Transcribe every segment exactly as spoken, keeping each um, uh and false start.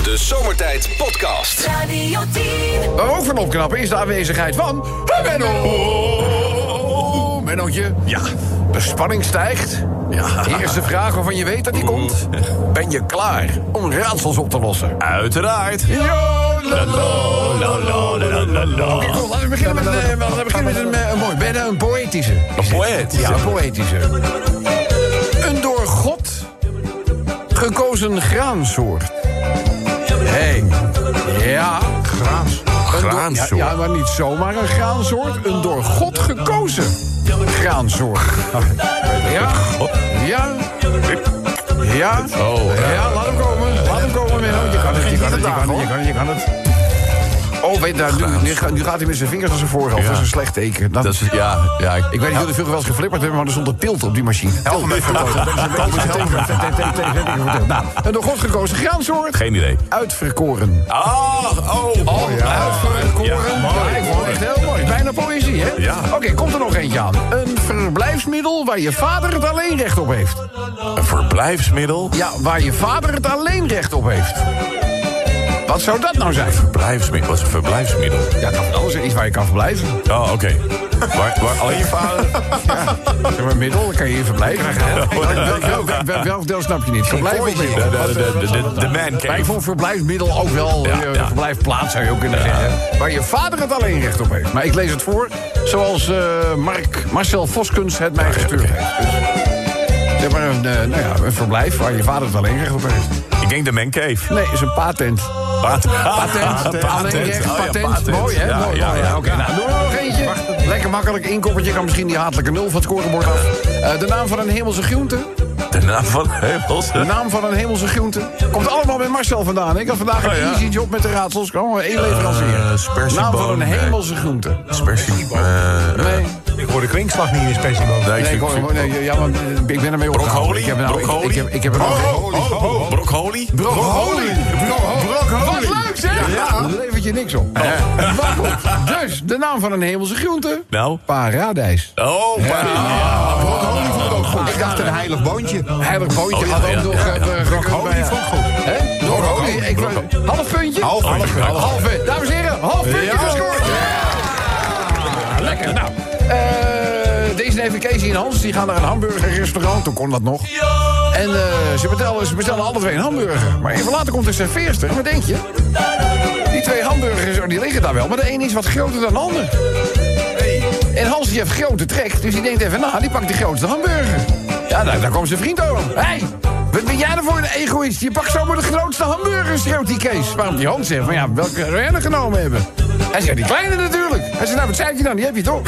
De Zomertijd Podcast. Radio tien. Waar we ook van opknappen is de aanwezigheid van... Menno! Mennootje. Ja. De spanning stijgt. Ja. Eerste vraag waarvan je weet dat die komt. Ben je klaar om raadsels op te lossen? Uiteraard. Ja, la, la, la, la, la, la, la. Oké, cool. Laten we beginnen met, een, laten we beginnen met een, een mooi. Ben je een poëtische? Een poëet? Ja, een poëtische. Een door God gekozen graansoort. Hé. Hey. Ja. Graans. Graansoort. Ja, ja, maar niet zomaar een graansoort. Een door God gekozen graansoort. Ja. Ja. Ja. Oh, ja, laat hem komen. Laat hem komen, Menno. Je kan het, je kan het, je kan het, je kan het, je kan het. Oh, weet je, nu, nu, gaat, nu gaat hij met zijn vingers naar zijn voorhoofd. Ja. Dat is een slecht teken. Dat, Dat is, ja, ja, ik, ik weet niet of jullie veel wel eens geflipperd hebben, maar er stond een tilt op die machine. Help me even. Nou, een door God gekozen graansoort. Geen idee. Uitverkoren. Ah, oh. Oh, uitverkoren. Ja, ik vond het echt heel mooi. Bijna poëzie, hè? Ja. Oké, okay, komt er nog eentje aan. Een verblijfsmiddel waar je vader het alleenrecht op heeft. Een verblijfsmiddel? Ja, waar je vader het alleenrecht op heeft. Wat zou dat nou zijn? Verblijfsmiddel? Wat is een verblijfsmiddel? Ja, kan van alles zijn. Iets waar je kan verblijven. Oh, oké. Okay. Waar, waar alleen je vader... Ja, zeg maar middel, dan kan je hier verblijven. Welk welk deel snap je niet? Verblijf of middel? De, de, de, de, de man cave. Maar ik vond verblijfsmiddel ook wel... Ja, ja, ja. verblijfplaats zou je ook kunnen zeggen. Waar je vader het alleen recht op heeft. Maar ik lees het voor zoals uh, Mark, Marcel Voskens het mij gestuurd okay. heeft. Dus, zeg maar een, uh, nou ja, een verblijf waar je vader het alleen recht op heeft. Ik denk de man cave. Nee, is een patent. Patent. Patent. Alleenrecht, Oh, ja, patent. patent. Mooi, hè? Ja, mooi, ja, mooi. ja. Oké, nou, doen we nog eentje. Lekker makkelijk. Inkoppertje kan misschien die hatelijke nul van het scorebord af. Uh, de naam van een hemelse groente. De naam van Hemels. De naam van een hemelse groente. Komt allemaal met Marcel vandaan. Ik had vandaag een Oh, ja. easy job met de raadsels. Gewoon één leverancier. Uh, spersieboon. Naam van een hemelse groente. Spersieboon. Uh, Nee. Ik hoor de klinkslag niet in de spersieboon. Nee, Nee, ik, hoor, hoor, nee, ja, want ik ben ermee opgehouden. Broccoli? Ik heb nou, ik, Broccoli? ik, heb, ik heb er nog geen... Broccoli? Broccoli. Wat leuk, zeg! Ja. Dat levert je niks op. Ja. Maar goed, dus, de naam van een hemelse groente. Nou? Paradijs. Oh, ja. Ja. Broccoli vond ik ook goed. Ik dacht een heilig boontje. Heilig boontje Oh, ja, had ook ja, nog... ja, uh, ja. Broccoli vond ik goed. Hè? Broccoli. Ik, half puntje? Half puntje. Half, half puntje. Dames en heren, half puntje Ja. gescoord. Ja. Lekker. Nou, uh, deze neef Kees en Hans, die gaan naar een hamburgerrestaurant. Toen kon dat nog. En uh, ze, bestellen, ze bestellen alle twee een hamburger. Maar even later komt de serveerster. Wat denk je? Die twee hamburgers, die liggen daar wel. Maar de een is wat groter dan de ander. En Hans die heeft grote trek. Dus die denkt even, nou, die pakt de grootste hamburger. Ja, daar, daar komt zijn vriend over. Hé, hey, wat ben jij nou voor een egoïst? Je pakt zomaar de grootste hamburger, schreeuwt die Kees. Waarop die Hans zegt, van ja, welke zou jij er genomen hebben? Hij zegt, die kleine natuurlijk. Hij zegt, nou, wat zei je dan? Die heb je toch?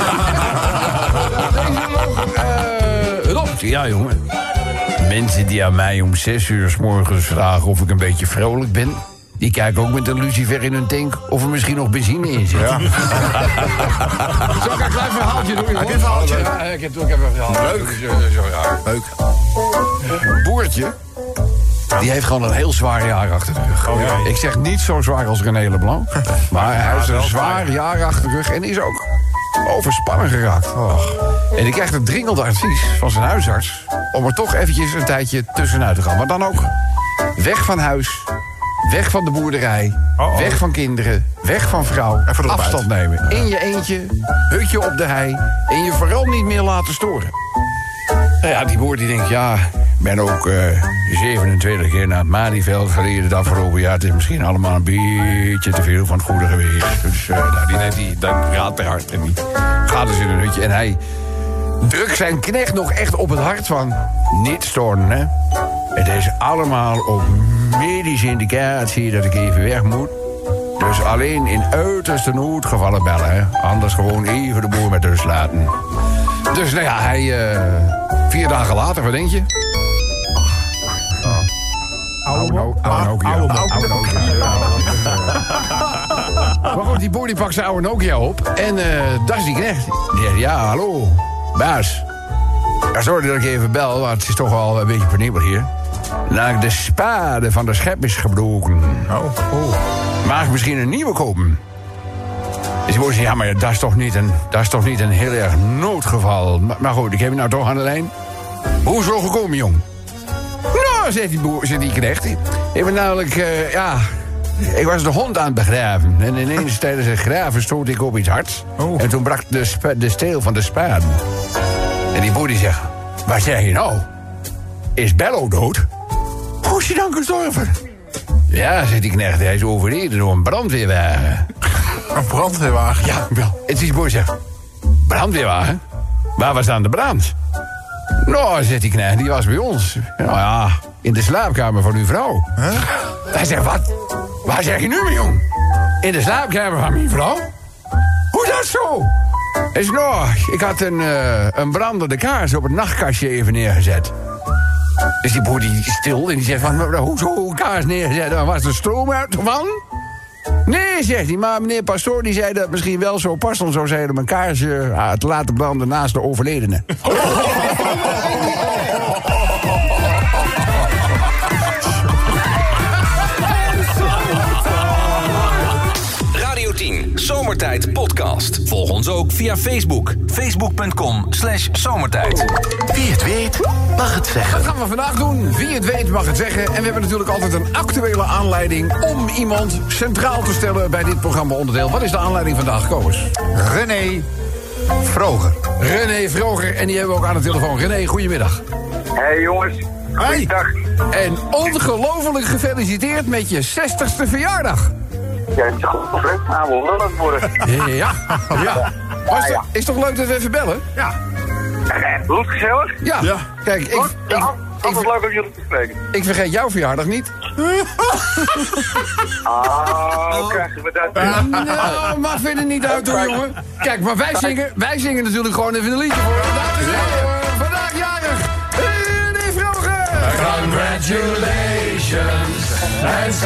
Deze nog. Uh, een optie, ja, jongen. Mensen die aan mij om zes uur 's morgens vragen of ik een beetje vrolijk ben... die kijken ook met een lucifer in hun tank of er misschien nog benzine in zit. Ja. Zal ik een klein verhaaltje doen? Heb je een verhaaltje? Ja, ik heb ook even een verhaal. Leuk. Zo, zo, ja. Leuk. Een boertje, die heeft gewoon een heel zwaar jaar achter de rug. Oh, ja. Ik zeg niet zo zwaar als René Leblanc, maar hij heeft een zwaar jaar achter de rug en is ook overspannen geraakt. Oh. En die krijgt een dringend advies van zijn huisarts om er toch eventjes een tijdje tussenuit te gaan. Maar dan ook weg van huis, weg van de boerderij, Oh, oh. weg van kinderen, weg van vrouw, Even erop afstand uit. nemen. In je eentje, hutje op de hei en je vooral niet meer laten storen. Nou ja, die boer die denkt, ja, ik ben ook uh, zevenentwintig keer naar het Malieveld gereden het afgelopen jaar. Het is misschien allemaal een beetje te veel van het goede geweest. Dus uh, nou, die neemt die, dat gaat te hard en die gaat dus in een hutje. En hij drukt zijn knecht nog echt op het hart van, niet storen, hè. Het is allemaal op medische indicatie dat ik even weg moet. Dus alleen in uiterste noodgevallen bellen, hè. Anders gewoon even de boer met rust laten. Dus nou ja, hij... Uh, vier dagen later, wat denk je? Oude Nokia. Oude Nokia. Maar goed, die boer die pakt zijn oude Nokia op. En uh, dat is die knecht. Die zegt, ja, hallo, baas. Ja, sorry dat ik even bel, want het is toch wel een beetje penibel hier. Nou, de spade van de schep is gebroken. Oh, oh. Mag ik misschien een nieuwe kopen? Dus die boer zegt, ja, maar dat is toch niet een, dat is toch niet een heel erg noodgeval. Maar, maar goed, ik heb je nou toch aan de lijn. Hoe is het zo gekomen, jong? Nou, zegt die, boer, zegt die knecht. Ik ben namelijk, uh, ja... Ik was de hond aan het begraven. En ineens tijdens het graven stoot ik op iets hards. Oh. En toen brak de, sp- de steel van de spade. En die boer die zegt... Wat zeg je nou? Is Bello dood? Hoe is hij dan gestorven? Ja, zegt die knecht, hij is overleden door een brandweerwagen. Een brandweerwagen? Ja, wel. En die boer zegt... Brandweerwagen? Waar was dan de brand? Nou, zegt die knecht, die was bij ons. Nou ja, in de slaapkamer van uw vrouw. Huh? Hij zegt, wat? Waar zeg je nu, mijn jong? In de slaapkamer van mijn vrouw? Hoe dat zo? Hij zegt, nou, ik had een, uh, een brandende kaars op het nachtkastje even neergezet. Dus die boer die is stil en die zegt van, maar, hoezo een kaars neergezet? Dan was er stroom uit van? Nee, zegt hij, maar meneer Pastoor die zei dat het misschien wel zo passend zou zijn om een kaars uh, te laten branden naast de overledene. Radio tien, Zomertijd Podcast. Volg ons ook via Facebook. Facebook.com slash zomertijd. Wie het weet, mag het zeggen. Dat gaan we vandaag doen. Wie het weet mag het zeggen. En we hebben natuurlijk altijd een actuele aanleiding om iemand centraal te stellen bij dit programma-onderdeel. Wat is de aanleiding vandaag, Koos? René Vroger. René Vroger. En die hebben we ook aan de telefoon. René, goedemiddag. Hey jongens, goeiedag. En ongelooflijk gefeliciteerd met je zestigste verjaardag. Ja, het is goed, hè? Nou, we willen het worden. Ja, ja. Maar is, toch, is toch leuk dat we even bellen? Ja. Goed, gezellig. Ja. Ja. Kijk, ik, Goed, ik, ja, ik, altijd ik, leuk om jullie te spreken. ik vergeet jouw verjaardag niet. Ah, hoe krijgen we dat? Nou, maar vind het niet uit hoor, jongen. Kijk, maar wij zingen, wij zingen natuurlijk gewoon even een liedje voor. Dat is wel, uh, vandaag jarig. René Vroger. Congratulations and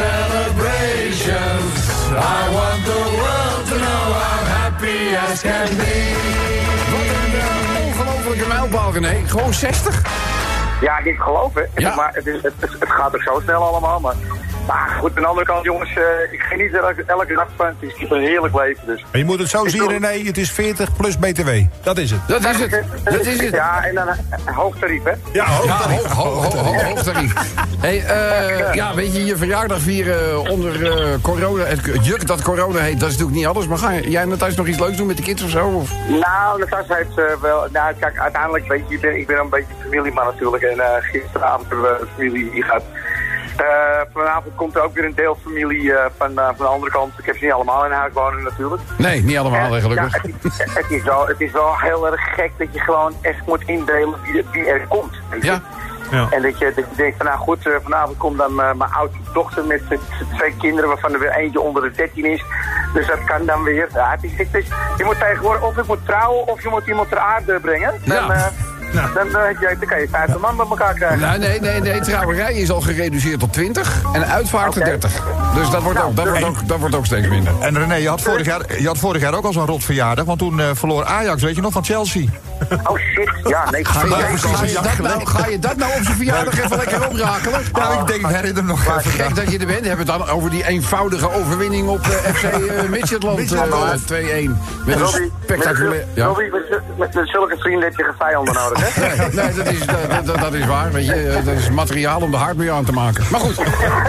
celebrations. I want the world to know how happy as can be. Wat een uh, ongelofelijke mijlpaal, René. Gewoon zestig? Ja, ik geloof het. Ja. Maar het, is, het, het gaat ook zo snel allemaal. Maar, maar goed, aan de andere kant, jongens, uh, ik geniet er elke, elke dag van. Het is een heerlijk leven, dus. Maar je moet het zo zien, René. Het is veertig plus B T W. Dat is het. Dat is het. Dat is het. Ja, en dan een hoog tarief, hè? Ja, Ja, hoog, hoog, hoog, hoog, hoog tarief. Hey, uh, ja, weet je, je verjaardag vieren onder uh, corona, het juk dat corona heet, dat is natuurlijk niet alles. Maar ga jij Nathijs nog iets leuks doen met de kids of zo? Of? Nou, Natasja heeft uh, wel... Nou, kijk, uiteindelijk, weet je, ik ben, ik ben een beetje familieman natuurlijk. En uh, gisteravond hebben we een familie die gaat... Uh, vanavond komt er ook weer een deel familie uh, van, uh, van de andere kant. Ik heb ze niet allemaal in huis wonen natuurlijk. Nee, niet allemaal, En, gelukkig. ja, het, is, het, is wel, het is wel heel erg gek dat je gewoon echt moet indelen wie, wie er komt. Weet je? Ja. Ja. En dat je, dat je denkt van nou goed, uh, vanavond komt dan uh, mijn oudste dochter met uh, twee kinderen waarvan er weer eentje onder de dertien is. Dus dat kan dan weer. Ja, het is, het is, je moet tegenwoordig of je moet trouwen of je moet iemand ter aarde brengen. Dan, Ja. uh, Ja. dan, uh, je, dan kan je vijftig man met elkaar krijgen. Nou, nee, nee, nee, trouwerij is al gereduceerd tot twintig en uitvaart tot Oké. dertig. Dus dat wordt, ook, dat, wordt ook, dat wordt ook steeds minder. En René, je had vorig jaar, je had vorig jaar ook al zo'n rot verjaardag. Want toen uh, verloor Ajax, weet je nog, van Chelsea. Oh shit, ja, nee. Ga je, ja, ga, je dat nou, ga je dat nou op zijn verjaardag even lekker oprakelen? Nou, ik denk, ik herinner me nog Maar even. gek dat je er bent. Hebben we het dan over die eenvoudige overwinning op uh, F C uh, Midtjylland uh, twee-een. Met een Robbie, spectaculair... met, Ja? Robbie, met, met, met zulke vrienden heb je geen vijanden nodig, hè? Nee, nee dat, is, dat, dat, dat is waar. Weet je, dat is materiaal om de hart mee aan te maken. Maar goed,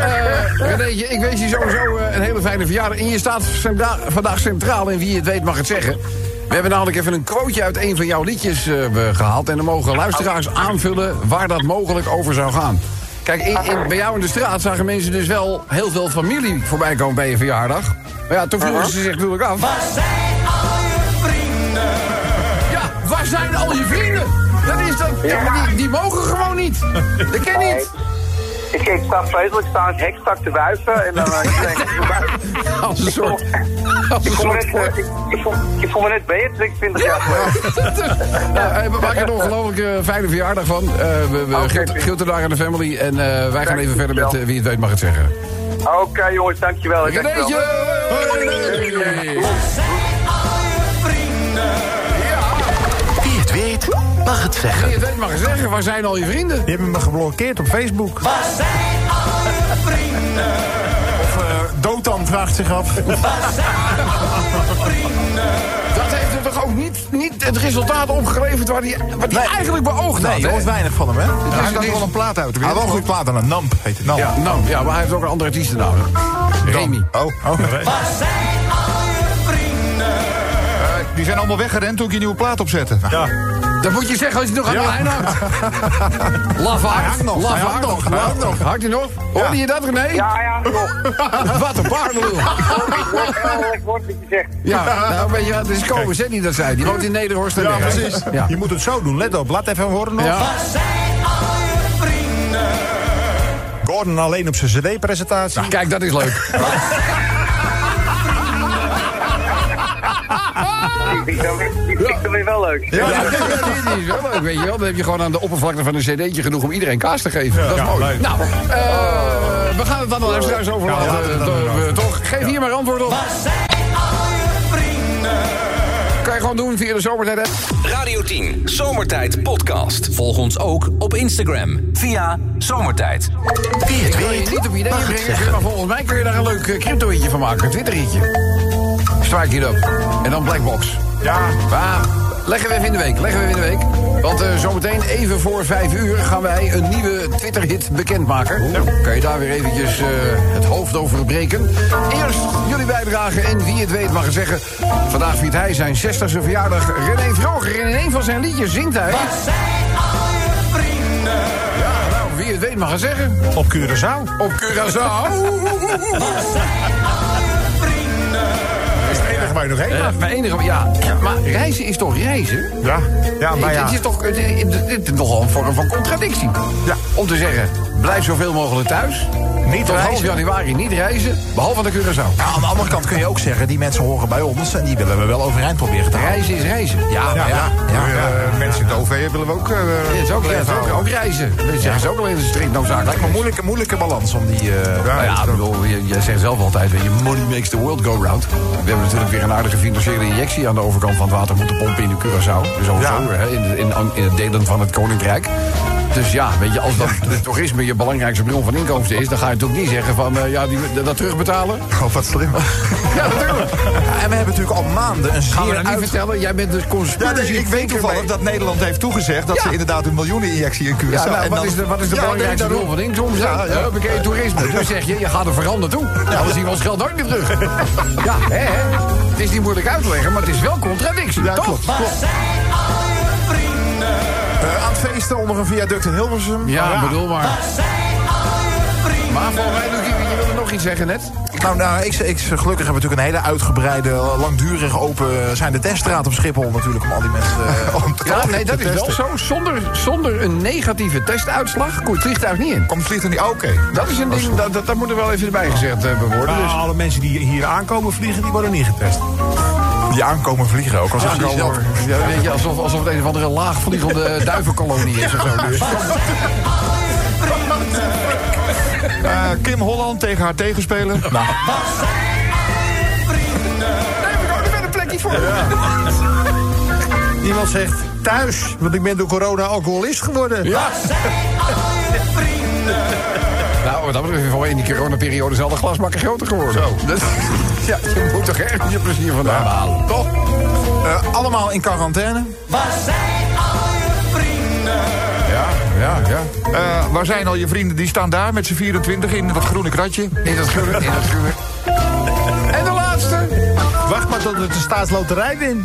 uh, Renéetje, ik wens je sowieso uh, een hele fijne verjaardag. En je staat centra- vandaag centraal en wie het weet mag het zeggen. We hebben namelijk even een quoteje uit een van jouw liedjes uh, gehaald. En dan mogen luisteraars aanvullen waar dat mogelijk over zou gaan. Kijk, in, in, bij jou in de straat zagen mensen dus wel heel veel familie voorbij komen bij je verjaardag. Maar ja, toen vroegen ze zich natuurlijk af... Waar zijn al je vrienden? Ja, waar zijn al je vrienden? Dat is dat... Ja, maar die, die mogen gewoon niet. Dat ken niet. Ik, ik sta vreselijk, ik sta aan het hek, sta te wuiven en dan uh, iedereen komt voorbij. Als een soort... Als een Ik voel me soort... net, uh, ik, ik, voel, ik voel me net Beatrix twintig jaar geleden. Nou, we maken er een ongelooflijk uh, fijne verjaardag van. Uh, we we Oké. Gilt- Gilt daar aan de family. En uh, wij gaan Dank even je verder met wel. uh, wie het weet mag het zeggen. Oké okay, jongens, dankjewel. dankjewel. Renéetje! Hoi, René! Wie het weet, mag het zeggen. Wie het weet mag het zeggen. Waar zijn al je vrienden? Die hebben me geblokkeerd op Facebook. Waar zijn al je vrienden? Of uh, Gotan vraagt zich af. Dat heeft er toch ook niet, niet het resultaat opgeleverd wat hij, wat hij Nee. eigenlijk beoogd had, Nee, je hè? hoort weinig van hem, hè? Hij Dus heeft het is- wel een plaat uit. Hij wel een goed plaat aan een Namp, heet het. Namp. Ja, nou, ja, maar hij heeft ook een andere artiestennaam. Remy. Oh, oh. Eh, die zijn allemaal weggerend toen ik je nieuwe plaat opzette. Ja. Dat moet je zeggen als je nog aan de lijn hangt. Lafaard. Hij hangt nog, hij hangt nog, hij hangt nog. Hangt hij nog? Hoorde je dat, René? Ja, ja, nog. Wat een paardenlul. Ik hoor ik hoor wat je zegt. Ja, nou weet je wat, het is Kobus hè, die dat zei. Die woont in Nederhorst. en Ja, Berg. precies. Ja. Je moet het zo doen, let op. Laat even horen nog. Ja. Gordon alleen op zijn cd-presentatie. Kijk, dat is leuk. Die vind ik dan weer- die vind ik dan weer wel leuk. Ja, ja, die, die is wel leuk, weet je wel. Dan heb je gewoon aan de oppervlakte van een cd'tje genoeg om iedereen kaas te geven. Dat is Ja, mooi. leuk. Nou, eh, we gaan het dan al even overlaten. Ja, laten we het dan eh, doen. toch? Geef hier maar antwoord op. Kan je gewoon doen via de zomertijd app. Radio tien, Zomertijd podcast. Volg ons ook op Instagram via Zomertijd. Wie het Ik wil je weet, niet op ideeën mag het brengen, zeggen. maar volgens mij kun je daar een leuk eh, crypto-hitje van maken. Een Twitter-hitje. Strike it up. En dan Blackbox. Ja. Maar leggen we even in de week. Leggen we even in de week. Want uh, zometeen even voor vijf uur gaan wij een nieuwe Twitter-hit bekendmaken. Kan je daar weer eventjes uh, het hoofd over breken. Eerst jullie bijdragen en wie het weet mag het zeggen. Vandaag viert hij zijn zestigste verjaardag. René Vroger. En in een van zijn liedjes zingt hij... Ja, nou, wie het weet mag het zeggen. Op Curaçao. Op Curaçao. Dat is het enige waar je nog heen Ja, mag. maar enige, ja, maar reizen is toch reizen? Ja, ja, maar ja. Het is toch het, het, dit is nogal een vorm van contradictie. Ja. Om te zeggen, blijf zoveel mogelijk thuis. Niet Tot half reizen. januari niet reizen, behalve de Curaçao. Ja, aan de andere kant kun je ook zeggen, die mensen horen bij ons en die willen we wel overeind proberen te houden. Reizen is reizen. Ja, maar ja, ja. ja. Eh, mensen in de O V willen we ook... eh, Ja, het is ook, ja, het is ook, houden. ook reizen. Dat zeggen ze ook alleen strikt noodzakelijk. Lijkt me een moeilijke, moeilijke balans om die... eh, Nou ja, ik bedoel, je- jij zegt zelf altijd, weet je, money makes the world go round. We hebben natuurlijk weer een aardige financiële injectie aan de overkant van het water moeten pompen in de Curaçao. Dus sowieso, Ja. hè, in, de- in, in het delen van het Koninkrijk. Dus ja, weet je, als dan het toerisme je belangrijkste bron van inkomsten is, dan ga je natuurlijk niet zeggen van, uh, ja, die, dat terugbetalen. Oh, wat slim. Ja, natuurlijk. Ja, en we hebben natuurlijk al maanden een Gaan we zeer dat niet uit... vertellen? Jij bent de Ja, conspiracy nee, ik weet thinker toevallig bij- dat Nederland heeft toegezegd dat Ja. ze inderdaad een miljoeneninjectie in Curaçao... Ja, nou, en wat, dan- is de, wat is de Ja, belangrijkste nee, bron van inkomsten? Ja, ja. Huppakee, toerisme. Dus zeg je, je gaat er veranderen toe. Anders zien we ons geld nooit meer terug. Ja, hè, hè. Het is niet moeilijk uit te leggen, maar het is wel contradictie. Ja, toch? klopt, klopt. eh, aan het feesten onder een viaduct in Hilversum. Ja, bedoel maar. Maar volgens mij, Lucie, je wilde nog iets zeggen net? Nou, nou ik, ik, gelukkig hebben we natuurlijk een hele uitgebreide, langdurig open... zijn de teststraat op Schiphol natuurlijk om al die mensen... eh, om te Ja, te nee, dat is wel testen. zo. Zonder, zonder een negatieve testuitslag komt het vliegtuig niet in. Komt het vliegtuig niet... Oké. Dat is een ding, dat, dat, dat moet er wel even bij gezegd uh, worden. Maar Dus. alle mensen die hier aankomen vliegen, die worden niet getest. Die aankomen vliegen ook. Als Ja, ze die zelf, ja, weet je, alsof, alsof het een of andere laagvliegende duivenkolonie is of zo. Dus. Eh, Kim Holland tegen haar tegenspeler. Nou, Nee, we komen er een plekje voor. Iemand zegt thuis, want ik ben door corona alcoholist geworden. Ja. Nou, wat dat betreft voor in die coronaperiode is al de glasbakken groter geworden. Zo. Dat, ja, je moet toch ergens je plezier vandaan halen, toch? Uh, allemaal in quarantaine. Ja, ja, ja. eh, waar zijn al je vrienden? Die staan daar met z'n vierentwintig in dat groene kratje. In dat groene, in dat groene. En de laatste. Wacht maar tot ik de staatsloterij win.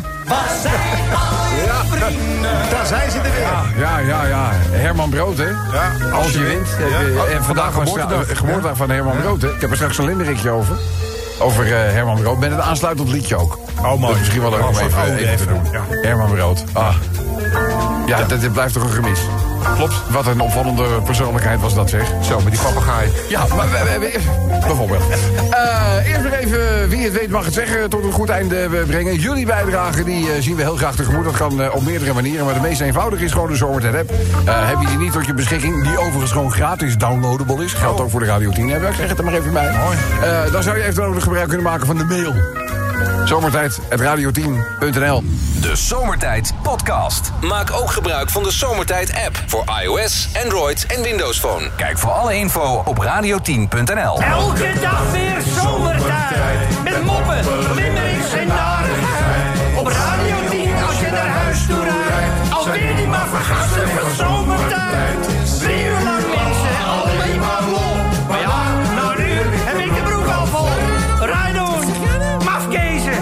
Daar zijn ze er weer. Ja, ja, ja. Herman Brood, hè? Ja, als je wint. heb je- en vandaag was de geboortedag. geboortedag van Herman Brood, hè? Ik heb er straks een limerickje over. Over uh, Herman Brood. Met een aansluitend liedje ook. Oh, mooi. Dat is misschien wel leuk om Oh, even, oh, even te even, doen. ja. Herman Brood. Ah. Ja, dat, dit blijft toch een gemis. Klopt. Wat een opvallende persoonlijkheid was dat, zeg. Zo, met die papegaai. Ja, maar we, we, we- bijvoorbeeld. Uh, eerst nog even, wie het weet mag het zeggen, tot een goed einde brengen. Jullie bijdrage, die uh, zien we heel graag tegemoet. Dat kan uh, op meerdere manieren, maar de meest eenvoudige is gewoon de Zomertijd app. Uh, heb je die niet tot je beschikking, die overigens gewoon gratis downloadable is. Geldt ook voor de Radio tien app. Ik zeg het er maar even bij. Mooi. Uh, dan zou je eventueel ook nog gebruik kunnen maken van de mail. Zomertijd, at radio tien punt n l. De Zomertijd podcast. Maak ook gebruik van de Zomertijd app voor iOS, Android en Windows Phone. Kijk voor alle info op radio tien punt n l. Elke dag weer zomertijd. tijd. Met moppen, limmerings en narigheid. Op Radio tien als je naar huis toe rijdt. Alweer die maar vergassen van zomertijd. Drie uur lang mensen, alleen maar lol. Maar ja, nou nu heb ik de broek al vol. Rijdoen, mafkezen.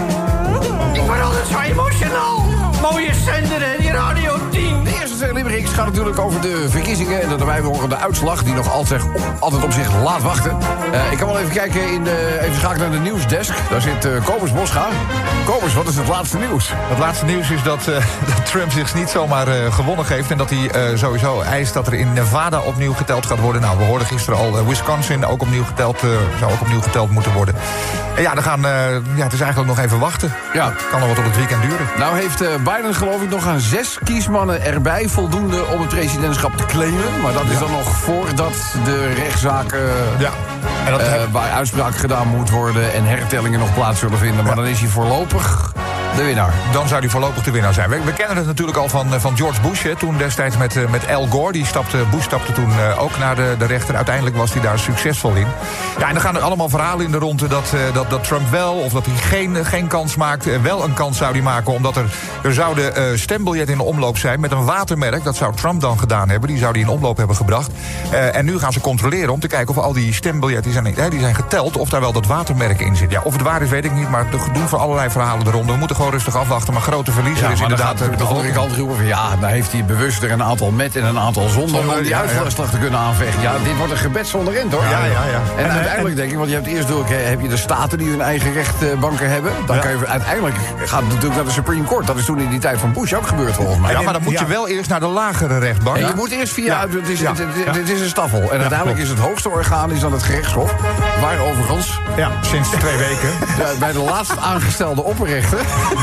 Ik word altijd zo emotional. Mooie zender en die Radio tien. De eerste twee limericks gaan natuurlijk over de verkiezingen. En daarbij horen de uitslag, die nog altijd, altijd op zich laat wachten. Uh, ik kan wel even kijken, in de, even schakelen naar de nieuwsdesk. Daar zit uh, Kobus Bosga. Kobus, wat is het laatste nieuws? Het laatste nieuws is dat, uh, dat Trump zich niet zomaar uh, gewonnen geeft. En dat hij uh, sowieso eist dat er in Nevada opnieuw geteld gaat worden. Nou, we hoorden gisteren al uh, Wisconsin ook opnieuw geteld, uh, zou ook opnieuw geteld moeten worden. En ja, dan gaan, uh, ja, het is eigenlijk nog even wachten. Ja. Kan nog wat op het weekend duren. Nou heeft uh, Biden geloof ik nog aan zes kiesmannen erbij voldoende om het presidentschap te claimen. Maar dat is ja. dan nog voordat de rechtszaken uh, ja. en dat uh, waar uitspraak gedaan moet worden en hertellingen nog plaats zullen vinden. Maar ja. dan is hij voorlopig de winnaar. Dan zou hij voorlopig de winnaar zijn. We, we kennen het natuurlijk al van, van George Bush. Hè, toen destijds met, uh, met Al Gore. Die stapte, Bush stapte toen uh, ook naar de, de rechter. Uiteindelijk was hij daar succesvol in. Ja, en dan gaan er allemaal verhalen in de ronde dat, uh, dat, dat Trump wel of dat hij geen, geen kans maakt. Uh, wel een kans zou hij maken. Omdat er, er zouden uh, stembiljetten in de omloop zijn met een watermerk. Dat zou Trump dan gedaan hebben. Die zou die in omloop hebben gebracht. Uh, en nu gaan ze controleren om te kijken of al die stembiljetten die zijn, uh, die zijn geteld. Of daar wel dat watermerk in zit. Ja, of het waar is weet ik niet. Maar er doen voor allerlei verhalen de ronde. We moeten gewoon rustig afwachten, maar grote verliezer ja, is inderdaad de, de andere kant roepen van ja, daar heeft hij bewust er een aantal met en een aantal zonder om die ja, uitslag ja. te kunnen aanvechten. Ja, dit wordt een gebed zonder end, hoor. Ja, ja, ja. En, en uiteindelijk en, denk ik, want je hebt eerst door, heb je de staten die hun eigen rechtbanken hebben. Dan ja. kan je uiteindelijk gaat het natuurlijk naar de Supreme Court. Dat is toen in die tijd van Bush ook gebeurd volgens mij. Ja, maar dan moet ja. je wel eerst naar de lagere rechtbank. En je moet eerst via, ja. het, is, ja. het, het, het is een staffel. En ja, uiteindelijk klopt. is het hoogste orgaan is dan het gerechtshof. Waar overigens ja, sinds twee weken ja, bij de laatst aangestelde opperrechter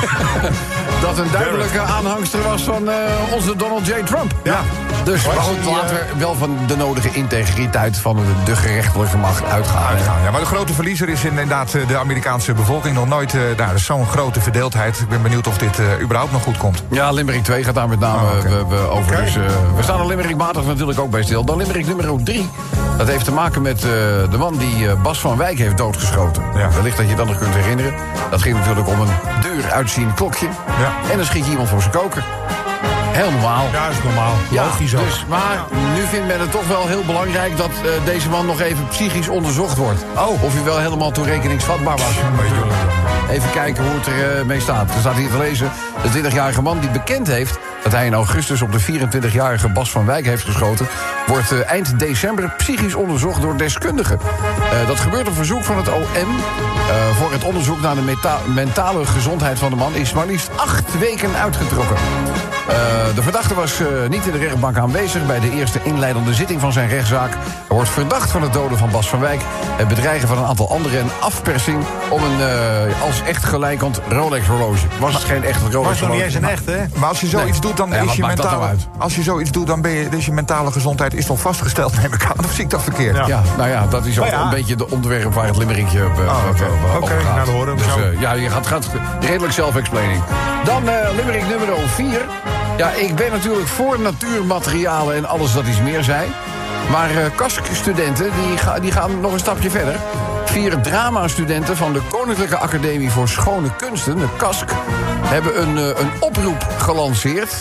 dat een duidelijke aanhangster was van uh, onze Donald J. Trump. Ja. Dus maar goed, laten we wel van de nodige integriteit van de, de gerechtelijke macht uitgaan. uitgaan. Ja, maar de grote verliezer is inderdaad de Amerikaanse bevolking. Nog nooit, uh, daar is zo'n grote verdeeldheid. Ik ben benieuwd of dit uh, überhaupt nog goed komt. Ja, Limerick twee gaat daar met name oh, okay. we, we over. Okay. Dus, uh, we staan er Limerick-matig natuurlijk ook bij stil. Dan Limerick nummer drie. Dat heeft te maken met uh, de man die uh, Bas van Wijk heeft doodgeschoten. Ja. Wellicht dat je dat nog kunt herinneren. Dat ging natuurlijk om een deur uitziend klokje. Ja. En dan schiet je iemand voor zijn koker. Heel normaal. Ja, is normaal. Ja, logisch ook. Dus, maar ja. nu vindt men het toch wel heel belangrijk dat uh, deze man nog even psychisch onderzocht wordt. Oh. Of hij wel helemaal toerekeningsvatbaar was. Even kijken hoe het er uh, mee staat. Er staat hier te lezen, de twintigjarige man die bekend heeft dat hij in augustus op de vierentwintigjarige Bas van Wijk heeft geschoten, wordt uh, eind december psychisch onderzocht door deskundigen. Uh, dat gebeurt op verzoek van het O M. Uh, voor het onderzoek naar de meta- mentale gezondheid van de man is maar liefst acht weken uitgetrokken. Uh, de verdachte was uh, niet in de rechtbank aanwezig bij de eerste inleidende zitting van zijn rechtszaak. Hij wordt verdacht van het doden van Bas van Wijk, het bedreigen van een aantal anderen en afpersing om een uh, als echt gelijkend Rolex-horloge. Was het geen echt Rolex-horloge? Was nog niet eens een echt, hè? Maar als je zoiets nee. doet, dan ja, is je mentale, nou als je zoiets doet, dan ben je, dus je mentale gezondheid is toch vastgesteld, neem ik aan. Of zie ik dat verkeerd? Ja, ja nou ja, dat is ook ja. een beetje de onderwerp waar het limmerikje uh, oh, okay. uh, over okay, gaat. Nou, horen dus uh, ja, je gaat, gaat redelijk self-explaining. Dan uh, limerick nummer vier. Ja, ik ben natuurlijk voor natuurmaterialen en alles dat iets meer zijn. Maar uh, K A S K-studenten die, ga, die gaan nog een stapje verder. Vier drama-studenten van de Koninklijke Academie voor Schone Kunsten, de K A S K, hebben een, uh, een oproep gelanceerd.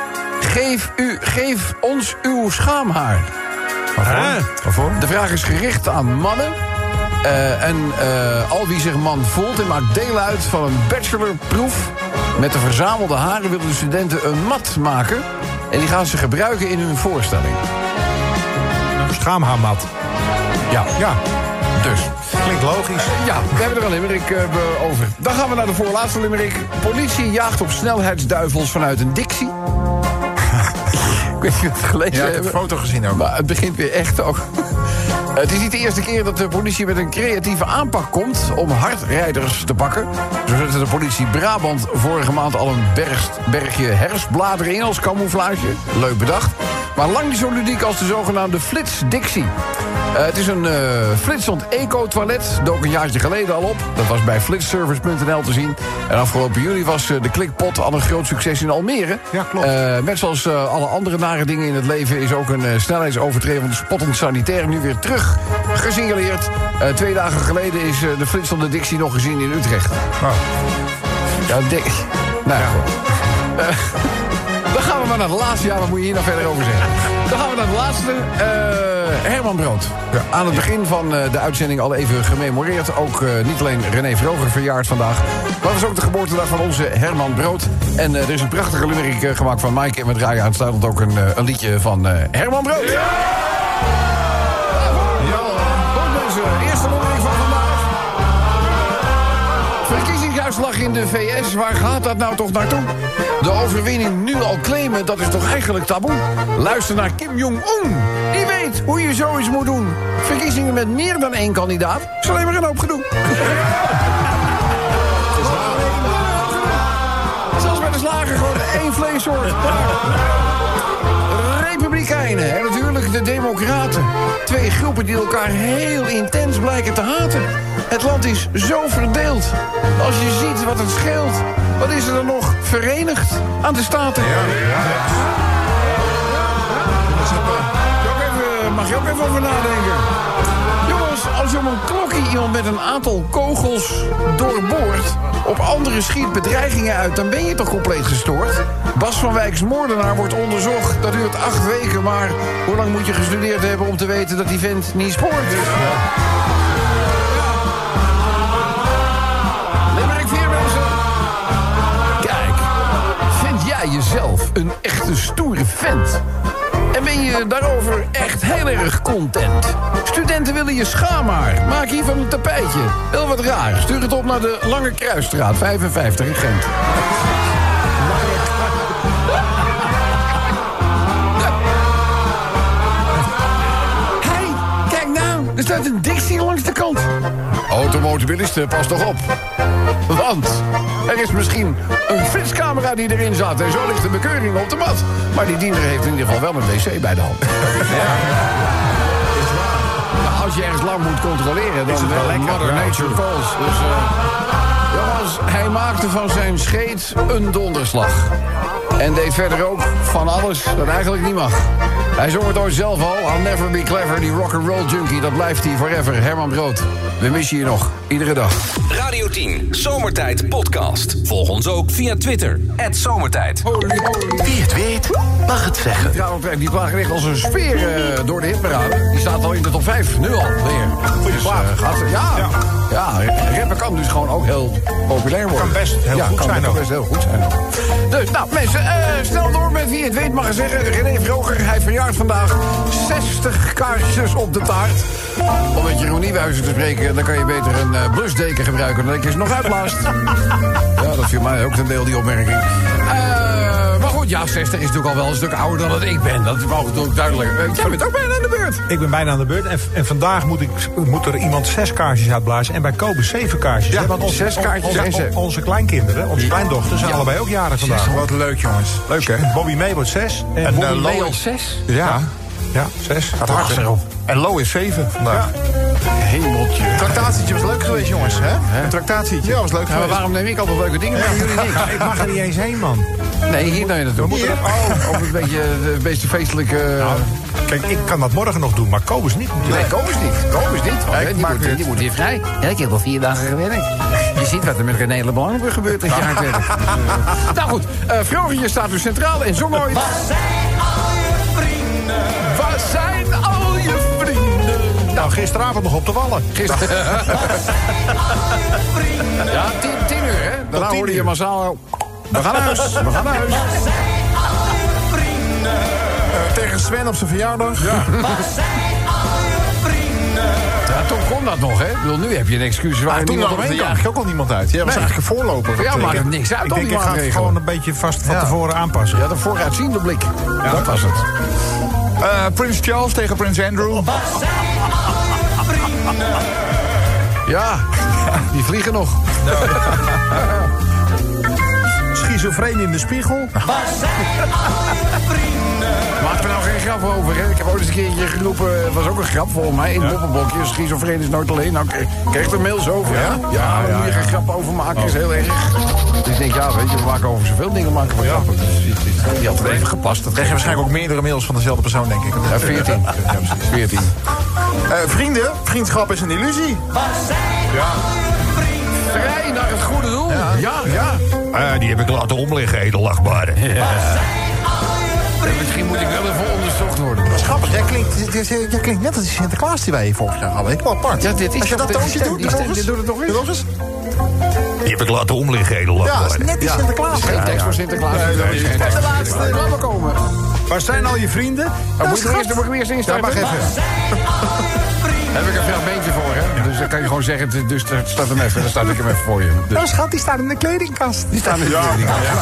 Geef, u, geef ons uw schaamhaar. Waarvoor? Waarvoor? De vraag is gericht aan mannen. Uh, en uh, al wie zich man voelt en maakt deel uit van een bachelorproef. Met de verzamelde haren willen de studenten een mat maken. En die gaan ze gebruiken in hun voorstelling. Een schaamhaarmat. Ja. Ja. Dus. Klinkt logisch. Uh, ja, we hebben er een limerick uh, over. Dan gaan we naar de voorlaatste limerick. Politie jaagt op snelheidsduivels vanuit een Dixie. Ik weet niet of je het gelezen ja, ik heb een foto gezien ook. Maar het begint weer echt ook. Het is niet de eerste keer dat de politie met een creatieve aanpak komt om hardrijders te pakken. Zo zette de politie Brabant vorige maand al een berg, bergje herfstbladeren in als camouflage. Leuk bedacht. maar lang niet zo ludiek als de zogenaamde Flits-Dixie. Uh, het is een uh, flitsend eco-toilet, dook een jaartje geleden al op. Dat was bij flitsservice punt n l te zien. En afgelopen juli was uh, de klikpot al een groot succes in Almere. Ja, klopt. Uh, net zoals uh, alle andere nare dingen in het leven is ook een uh, snelheidsovertreding spottend sanitair nu weer terug gesignaleerd. Uh, twee dagen geleden is uh, de flitsende Dixie nog gezien in Utrecht. Oh. Ja, dik. Nou ja. Uh, dan gaan we maar naar de laatste. Ja, wat moet je hier nou verder over zeggen? Dan gaan we naar de laatste. Uh, Herman Brood. Ja. Aan het begin van uh, de uitzending al even gememoreerd. Ook uh, niet alleen René Vroger verjaart vandaag. Maar het is ook de geboortedag van onze Herman Brood. En uh, er is een prachtige limerick uh, gemaakt van Mike. En we draaien aansluitend ook een, uh, een liedje van uh, Herman Brood. Ja! Ja, goed mensen. Eerste limerick van vandaag. Verkiezingsuitslag in de V S. Waar gaat dat nou toch naartoe? De overwinning nu al claimen, dat is toch eigenlijk taboe? Luister naar Kim Jong-un. Die weet hoe je zoiets moet doen. Verkiezingen met meer dan één kandidaat is alleen maar een hoop gedoe. Zelfs bij de slager gewoon één vleessoort. Republikeinen en natuurlijk de Democraten. Twee groepen die elkaar heel intens blijken te haten. Het land is zo verdeeld. Als je ziet wat het scheelt, wat is er dan nog verenigd aan de Staten? Ja, ja. Mag je ook even over nadenken. Jongens, als je om een klokje iemand met een aantal kogels doorboort, op anderen schiet bedreigingen uit, dan ben je toch compleet gestoord? Bas van Wijks moordenaar wordt onderzocht. Dat duurt acht weken, maar hoe lang moet je gestudeerd hebben om te weten dat die vent niet spoort? Ja. Limerick vier mensen. Kijk, vind jij jezelf een echte stoere vent? En ben je daarover echt heel erg content? Studenten willen je schaamhaar. Maak hiervan een tapijtje. Wel wat raar. Stuur het op naar de Lange Kruisstraat, vijfenvijftig in Gent. Hey, kijk nou. Er staat een Dixie langs de kant. Automobilisten, pas toch op. Want er is misschien een flitscamera die erin zat. En zo ligt de bekeuring op de mat. Maar die diener heeft in ieder geval wel een wc bij de hand. Ja. Nou, als je ergens lang moet controleren, dan is het wel lekker. Mother Nature calls. Dus, uh, jongens, hij maakte van zijn scheet een donderslag. En deed verder ook van alles dat eigenlijk niet mag. Hij zong het ooit zelf al. I'll never be clever, die rock'n'roll junkie. Dat blijft hij forever. Herman Brood. We missen je nog. Iedere dag. Radio tien, Zomertijd podcast. Volg ons ook via Twitter. at Zomertijd. Wie het weet, mag het zeggen. Trouwens, die plaat ligt als een speer uh, door de hitparade. Die staat al in de top vijf. Nu al. Weer. Goeie dus, plaat. Uh, gaat, ja, ja. ja, rappen kan dus gewoon ook heel populair worden. Kan best heel ja, goed kan, zijn. Kan best heel goed zijn. Dus, nou, mensen, uh, snel door met wie het weet mag ik zeggen. René Vroger, hij verjaart vandaag zestig kaarsjes op de taart. Om met Jeroen Nieuwhuizen te spreken, dan kan je beter een uh, blusdeken gebruiken dan dat je ze nog uitblaast. Ja, dat viel mij ook ten deel, die opmerking. Uh, maar goed, ja, zestig is natuurlijk al wel een stuk ouder dan dat ik ben. Dat is wel natuurlijk duidelijk. Uh, jij bent ook bijna aan de beurt. Ik ben bijna aan de beurt. En, en vandaag moet, ik, moet er iemand zes kaarsjes uitblazen. En bij Kobus zeven kaarsjes. Ja, hè? Want onze, zes kaarsjes on, en on, onze kleinkinderen, onze kleindochters, zijn ja. allebei ook jarig vandaag. Wat leuk, jongens. Leuk, hè? Bobby May wordt zes. En, en Bobby uh, May al zes? Ja. Ja, zes. Gaat hard erop. En Lo is zeven vandaag. Ja. Hemeltje. Tractatietje was leuk geweest, jongens. Hè? Een tractatietje. Ja, was leuk ja, maar waarom neem ik altijd leuke dingen mee en jullie niks? Ik mag er niet eens heen, man. Nee, hier naar je naartoe. Hier? Oh, of een beetje de beetje feestelijke... Nou, kijk, ik kan dat morgen nog doen, maar Kobus niet natuurlijk. Nee, Kobus niet. Kobus niet. Oh, die, moet, weer... die moet weer vrij. Ja, ik heb al vier dagen gewerkt. Je ziet wat er met René Leblanc gebeurt als je hard werkt. Dus, uh... Nou goed, uh, Vroger staat dus centraal en zong ooit... Waar zijn al je vrienden? Waar zijn al je vrienden? Nou, gisteravond nog op de Wallen. Gisteren. Ja, tien, tien uur, hè? Daarna hoorde je uur. massaal... We gaan naar huis. We gaan naar huis. Waar zijn al je vrienden? Uh, tegen Sven op zijn verjaardag. Ja. Waar zijn al je vrienden? Ja, toen kon dat nog, hè? Ik bedoel, nu heb je een excuus waar Ah, je toen niemand er omheen kan. eigenlijk ook al niemand uit. Jij was Nee. eigenlijk een voorloper. Voor jou maakt het niks uit, Ik toch, denk, die ik ga het maatregelen? gewoon een beetje vast van Ja. tevoren aanpassen. Ja, de vooruitziende blik. Ja. Dat was het. Uh, Prins Charles tegen Prins Andrew. Waar zijn al je vrienden? Ja, die vliegen nog. Schiet schizofreen in de spiegel. Maak er nou geen grap over, hè? Ik heb ooit eens een keertje geroepen, het was ook een grap volgens mij, in het moppenblokje. Schizofreen is nooit alleen. Nou, ik kreeg er mails over, ja? Ja, ja, daar moet je geen grap over maken, is heel erg. Dus ik denk, ja, weet je, we maken over zoveel dingen maken we grappen. Dus het is niet altijd even gepast. Dan krijg je waarschijnlijk ook meerdere mails van dezelfde persoon, denk ik. Ja, veertien. Ja, precies, veertien. Uh, vrienden, vriendschap is een illusie. Ja. Vrij naar het goede doel. Ja, ja. ja. Uh, die heb ik laten omliggen, edelachtbare. Ja. Ja, misschien moet ik wel even onderzocht worden. Dat is grappig. Jij klinkt, jij klinkt net als die Sinterklaas die wij hier vorig jaar hadden. Ik wel apart. Ja, dit is als je dat toontje doet, dit doet het nog eens. Doe nog eens. Die heb ik laten omliggen, edelachtbare. Ja, dat is net die Sinterklaas. Ja, geen tekst voor Sinterklaas. Nee, nee, nee, de laatste. Laat maar komen. Waar zijn al je vrienden? Oh, moet ik er eerst, moet ik er eerst instarten? Ja, mag even. Daar heb ik een fragmentje voor, hè? Dus dan kan je gewoon zeggen, dus start hem even, dan start ik hem even voor je. Dus. Nou, schat, die staan in de kledingkast. Die staan in de kledingkast. Ja.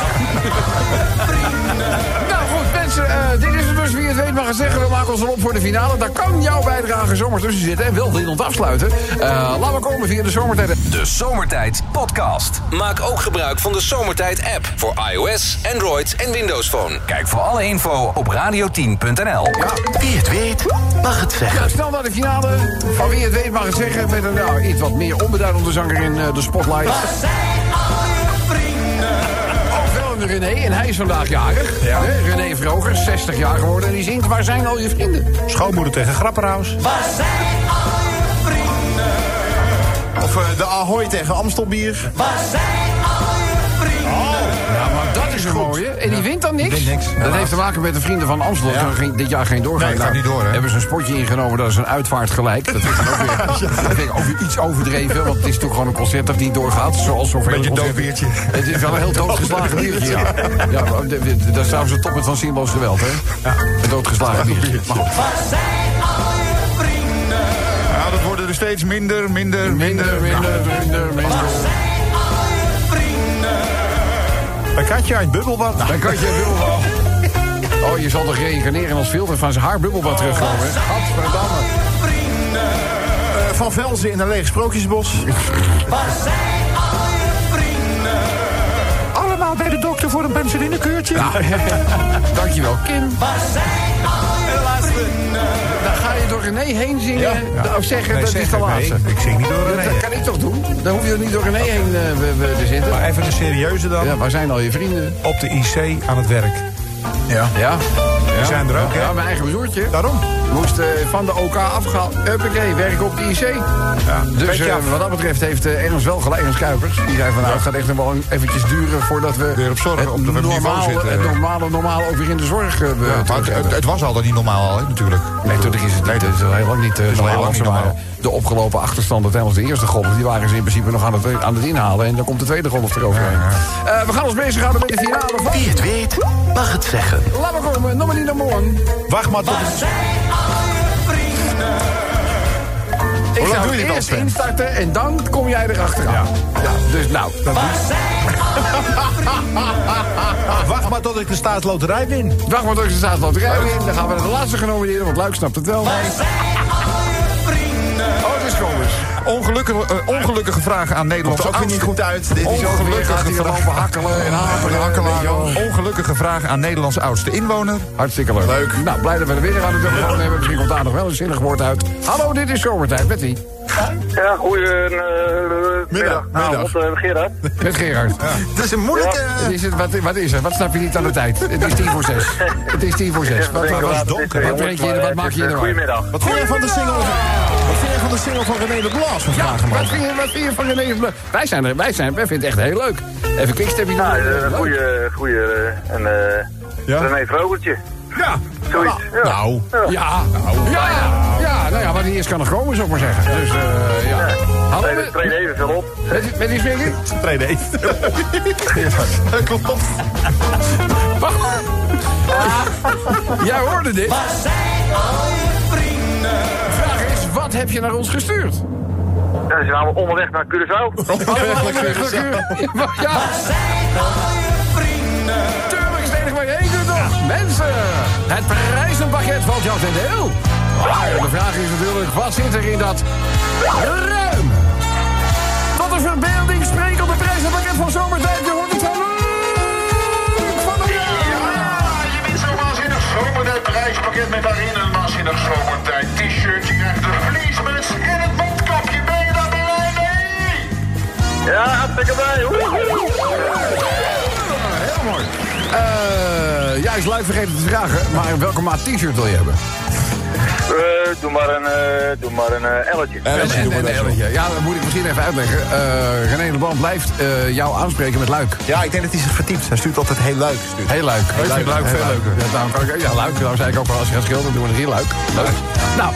Nou goed, mensen, uh, dit is het dus. Wie het weet mag het zeggen. We maken ons al op voor de finale. Daar kan jouw bijdrage zomaar tussen zitten. En wel winnend afsluiten. Uh, laten we komen via de Zomertijd. De Zomertijd Podcast. Maak ook gebruik van de Zomertijd app. Voor iOS, Android en Windows Phone. Kijk voor alle info op radio tien punt n l. Ja. Wie het weet, mag het zeggen. Ja, snel naar de finale. Van wie het weet mag het zeggen. Met een nou, iets wat meer onbeduidende zanger in uh, de spotlight. Waar zijn al je vrienden? Ook wel een René. En hij is vandaag jarig. Ja. Hè? René Vroger, zestig jaar geworden. En die zingt Waar zijn al je vrienden? Schoonmoeder tegen Grapperhaus. Waar zijn al je vrienden? Of uh, de Ahoy tegen Amstelbier. Waar zijn al je vrienden? Oh, ja, maar dat is een mooie. En die wint dan niks? Die wint niks. Dat heeft te maken met de vrienden van Amstel. Ja. Ging dit jaar geen doorgaan. Nee, gaat niet door, hè? Hebben ze een spotje ingenomen, dat is een uitvaart gelijk. Dat vind ik dan ook weer dat vind ik over, iets overdreven. Want het is toch gewoon een concert dat niet doorgaat. Zoals zoveel beetje concerten. dood biertje. Het is wel een heel doodgeslagen biertje. Ja, ja dat is trouwens het toppunt van zinloos geweld, hè? Ja. Een doodgeslagen biertje. Maar goed. Waar zijn al je vrienden? Ja, dat worden er steeds minder, minder, Minder, minder, minder, minder. minder. Waar zijn al je vrienden? Bij Katja in het bubbelbad. Dan kan je wel. Oh, je zal toch reïncarneren als filter van zijn haar bubbelbad terugkomen, hè? Gadverdamme. Uh, van Velzen in een leeg sprookjesbos. Waar zijn al je vrienden? Allemaal bij de dokter voor een penicillinekuurtje. Ja. Dankjewel, Kim. Waar zijn al je vrienden? Dan ga je door René heen zingen. Ja. Ja. Of zeggen, Nee, dat zeg is de het, laatste. nee, ik zing niet door Dat, René. dat kan ik toch doen? Dan hoef je er niet door René heen uh, we, we, te zitten. Maar even een serieuze dan. Ja, waar zijn al je vrienden? Op de I C aan het werk. Ja. Ja. Die zijn er ook, hè? Ja, mijn eigen broertje. Daarom. Moest uh, van de OK afgehaald. Huppakee, werken op de I C. Ja, Dus petje uh, af. wat dat betreft heeft uh, Ernst wel gelijk Ernst Kuipers. Die zei van nou, het gaat echt nog wel een, eventjes duren voordat we Weer op zorg, het, op de niveau normale, zitten. het normale, normaal ook weer in de zorg uh, Ja, maar het, het, het was altijd niet normaal, hè, natuurlijk. Nee, natuurlijk is het niet. Het is al heel lang niet uh, al heel normaal. lang Ze niet waren normaal. de opgelopen achterstanden tijdens de eerste golf, die waren ze in principe nog aan het, aan het inhalen. En dan komt de tweede golf eroverheen. Uh, we gaan ons bezighouden met de finale van... Wie het weet, mag het zeggen. Laten we komen, nummer niet nummer one. Wacht maar tot Waar het... zijn al je vrienden? Ik lang zou doe je dit al, eerst Sven? instarten en dan kom jij erachteraan. Ja. Ja, dus nou. Dat Waar zijn Wacht maar tot ik de staatsloterij win. Wacht maar tot ik de staatsloterij in. Dan gaan we naar de laatste genomineerden, want Luik snapt het wel. Waar zijn al je vrienden? Oh, het is komisch. Ongelukkige, uh, ongelukkige vragen aan Komt Nederlandse ook weer niet goed uit. Dit is ook weer Ongelukkig gaat hij vraag. lopen hakkelen en haperen. Hakkelaar. Ongelukkige vraag aan Nederlands oudste inwoner. Hartstikke leuk. leuk. Nou, blij dat we er weer aan de telefoon hebben. Misschien komt daar nog wel een zinnig woord uit. Hallo, dit is Zomertijd. Met wie? Ja, goedemiddag. Middag, middag. Uh, Gerard. Met Gerard. Het is een moeilijke... Wat is het? Wat, wat is het? Wat snap je niet aan de tijd? Het is tien voor zes. Het is tien voor zes. Wat, wat, wat, donker. wat, breng je, wat maak je in de war? Goedemiddag. Wat vind jij van de single, wat vind jij van de single van René Leblanc? Zo'n Ja, vraag wat man. vind je, wat vind je van René Leblanc? Wij zijn er, wij zijn, wij vinden het echt heel leuk. Even kickstepje doen. Ja, Leuk. een goeie, goeie, uh, een uh, Ja? René Vrogertje. Ja. Zoiets. Ja. Nou. Ja, ja, ja, ja, nou ja, wat niet is kan nog komen, zou ik maar zeggen. Dus, uh, ja. Hallo, Nee, met, dat treedt even veel op. met, met die spreker? Tweede even. Klopt. Jij hoorde dit. Waar zijn al je vrienden? De vraag is, wat heb je naar ons gestuurd? Ja, ze zijn allemaal onderweg naar Curaçao. Ja, Waar zijn al je vrienden? tuurlijk is het enige waar je heen kunt nog. Mensen, het prijzenpakket valt jou ten deel. Maar de vraag is natuurlijk, wat zit er in dat ruim? Tot een verbeelding sprekende prijzenpakket van Zomertijd. Je hoort het van Ja, hartstikke blij. Heel mooi. Uh, ja, is luid vergeten te vragen, maar welke maat t-shirt wil je hebben? Uh, doe maar een, uh, doe maar een uh, elletje. En, en, en, en, ja, dat moet ik misschien even uitleggen. Uh, René Leblanc blijft uh, jou aanspreken met Luik. Ja, ik denk dat hij zich verdiept. Hij stuurt altijd heel Luik. Stuurt. Heel Luik. Heel Luik, Luik, veel leuker. Ja, daarom kan ik, ja, Luik, nou zei ik ook wel, als je gaat schilderen, doen we een heel Luik. Leuk. Nou,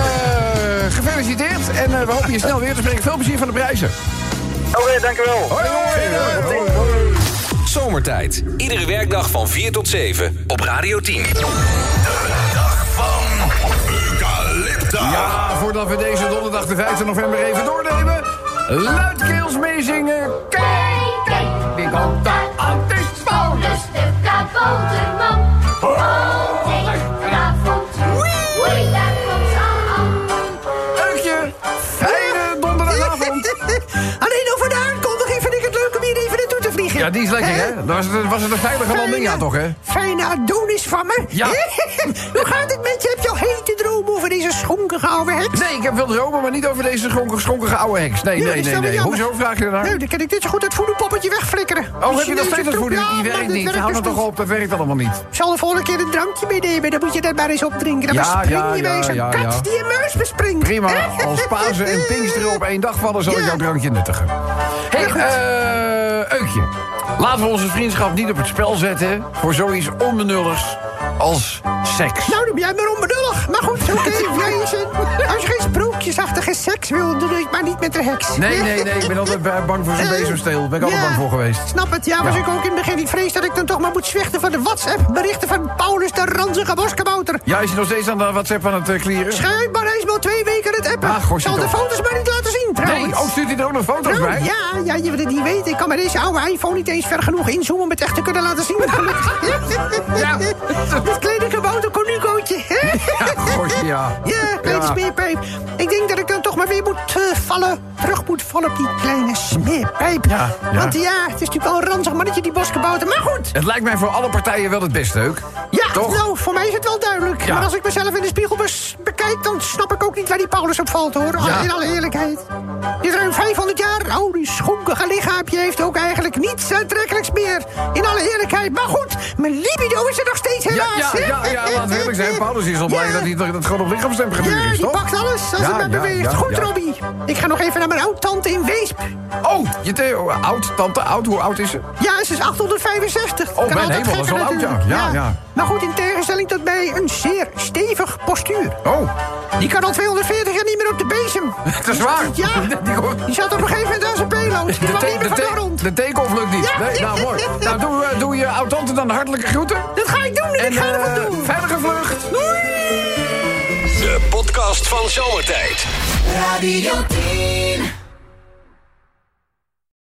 uh, gefeliciteerd en uh, we hopen je snel weer te spreken. Veel plezier van de prijzen. Oké, okay, dankjewel. Hoi, hoi, hoi, hoi, hoi. Zomertijd. Iedere werkdag van vier tot zeven op Radio tien. De dag van Eucalypta. Ja, voordat we deze donderdag de vijfde november even doornemen. Luidkeels meezingen. Kijk, kijk, wie komt daar aan de Paulus de kabouterman. Oh, tegenavond. Oei, daar komt ze aan. Eukje, fijne donderdagavond. Alleen over de aankondiging vind ik het leuk om hier even naartoe te vliegen. Ja, die is lekker, hè? Dat was, het, was het een veilige landing, ja, toch, hè? Fijne Adonis van me. Ja. Hoe gaat het met je? Heb je al hete dromen over deze schonkige oude heks? Nee, ik heb veel dromen, maar niet over deze schonkige, schonkige oude heks. Nee, Ja, nee, is nee, dat nee. wel jammer? Hoezo vraag je naar? Nou, dan kan ik dit zo goed het voederpoppetje wegflikkeren. Oh, heb je dat steeds dat voeden? Ja, Die maar werkt dit niet. werkt Hou dus dat toch niet. op, dat werkt allemaal niet. Ik zal de volgende keer een drankje meenemen. Dan moet je dat maar eens opdrinken. Dan Ja, bespring ja, je ja, bij zo'n ja, kat ja. die een muis bespringt. Prima, als Pasen en Pinksteren op één dag vallen, zal ik Ja. jouw drankje nuttigen. Hé, Ja, goed. eh, Eukje. Laten we onze vriendschap niet op het spel zetten voor zoiets onbenulligs als seks. Nou, dan ben jij maar onbenullig. Maar goed, oké, vlezen. Als je geen sprookjesachtige seks wil, doe ik maar niet met de heks. Nee, nee, nee, ik ben altijd bij- bang voor zo'n bezemsteel. Daar ben ik altijd Ja, bang voor geweest. Snap het, ja, was Ja. ik ook in het begin. Ik vrees dat ik dan toch maar moet zwichten van de WhatsApp-berichten van Paulus de ranzige boskabouter. Ja, is je nog steeds aan de WhatsApp aan het uh, clearen? Schuit, maar hij is wel twee weken aan het appen. Ah, gosh, Zal de toch. foto's maar niet laten zien, trouwens. Nee, oh, stuurt hij er ook nog foto's Nou, bij? ja, ja, je wil het niet weten. Ik kan met deze oude iPhone niet eens ver genoeg inzoomen om het echt te kunnen laten zien. Ja. Dat kleine kabouter Conicootje. Ja, gosh, ja. Ja, kleine Ja. smeerpijp. Ik denk dat ik dan toch maar weer moet uh, vallen. Terug moet vallen op die kleine smeerpijp. Ja, ja. Want ja, het is natuurlijk wel een ranzig mannetje, die boskabouter. Maar goed. Het lijkt mij voor alle partijen wel het beste, Heuk. Ja, Toch? nou, voor mij is het wel duidelijk. Ja. Maar als ik mezelf in de spiegel bes- bekijk, dan snap ik ook niet waar die Paulus op valt, hoor. Ja. In alle eerlijkheid. Dit ruim vijfhonderd jaar oude, schonkige lichaampje heeft ook eigenlijk niets aantrekkelijks meer. In alle eerlijkheid. Maar goed, mijn libido is er nog steeds, Ja, helaas. ja, ja, ja, laten we eerlijk zijn. Paulus is al blij Ja. dat hij dat het gewoon op lichaamstemperatuur Ja, is, die toch? pakt alles als Ja, het maar ja, beweegt. ja, Goed, ja. Robbie. Ik ga nog even naar mijn oud-tante in Weesp. Oh, je te, oh, oud, tante, oud, hoe oud is ze? Ja, ze is achthonderdvijfenzestig. Oh, Kan mijn altijd hemel, dat is gekker wel oud, ja. natuurlijk. Ja, ja. Maar goed, in tegenstelling tot mij een zeer stevig postuur. Oh, Die kan al tweehonderdveertig jaar niet meer op de bezem. dat is waar. Ja, Die komt- die zat op een gegeven moment aan zijn pelo's. Die De, kwam te- niet meer de, van de te- grond. de take-off lukt niet. Ja. Nee, nou, mooi. Nou, doe, eh, doe je oud-tante dan de hartelijke groeten. Dat ga ik doen en, ik ga er eh, wat doen. veilige vlucht. De podcast van Zomertijd. Radio tien.